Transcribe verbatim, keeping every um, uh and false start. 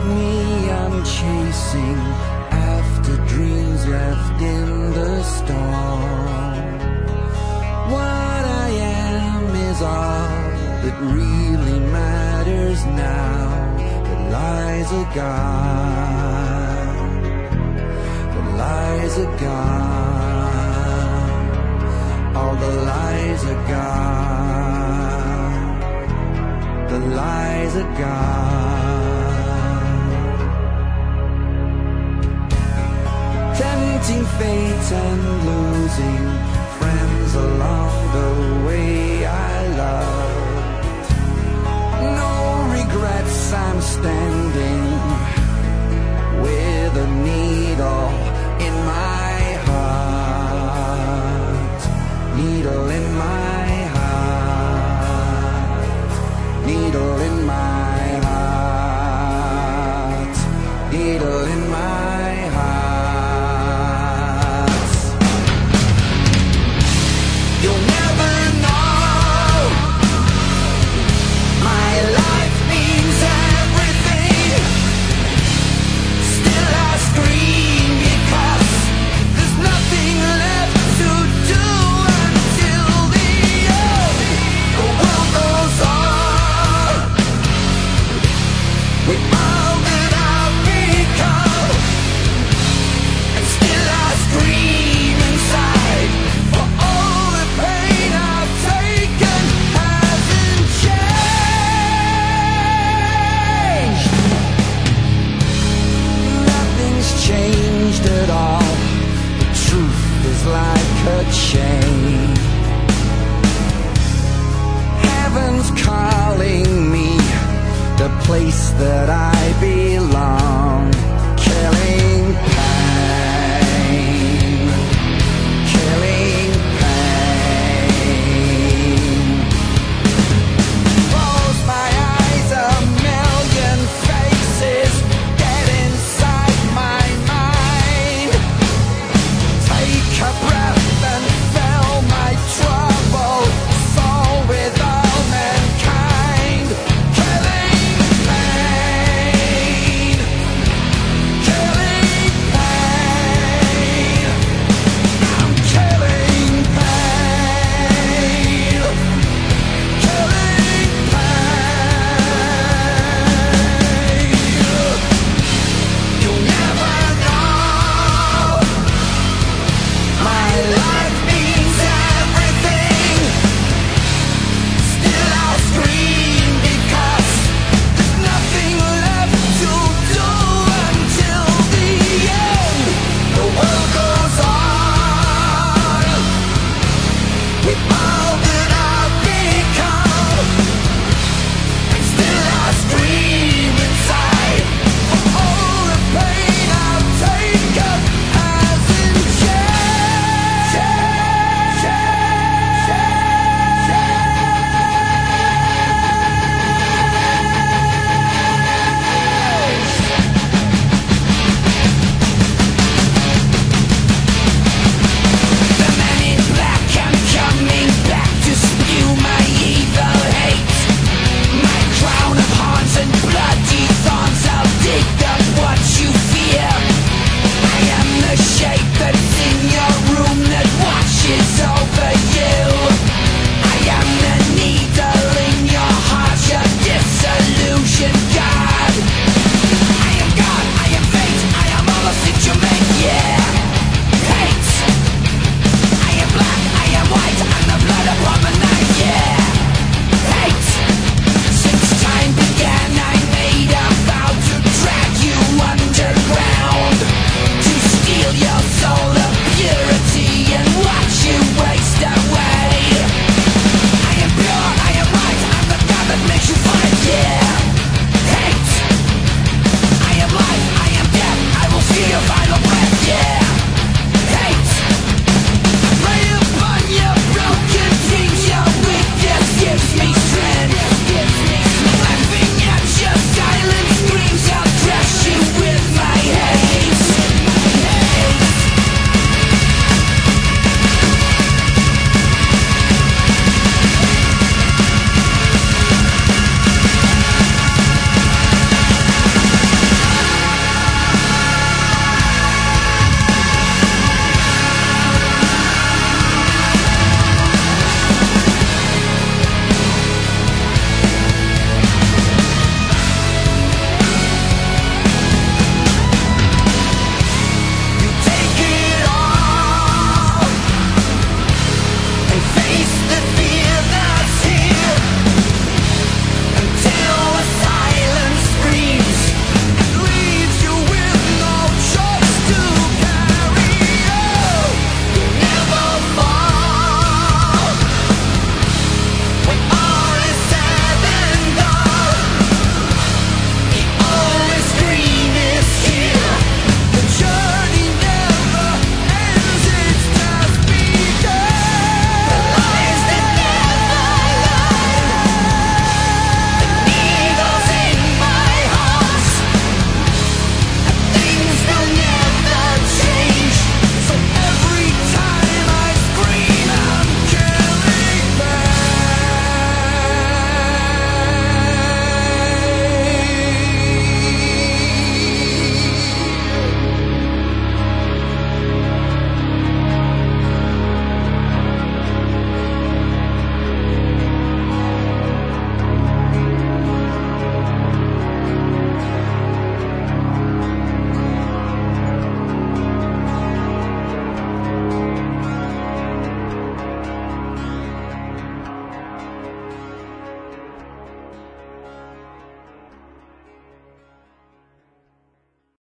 me, I'm chasing after dreams left in the storm. What I am is all that really matters now. The lies are gone. The lies are gone. All the lies are gone. The lies are gone. Tempting fate and losing friends along the way I loved. No regrets, I'm standing with a needle in my heart. Needle in my heart. Needle in my heart. Needle in my heart. You'll never know. My life means everything. Still I scream because there's nothing left to do until the end. The world goes on with all that I've become, and still I scream inside, for all the pain I've taken hasn't changed. Nothing's changed at all. The truth is like a chain. Heaven's calling me, the place that I belong.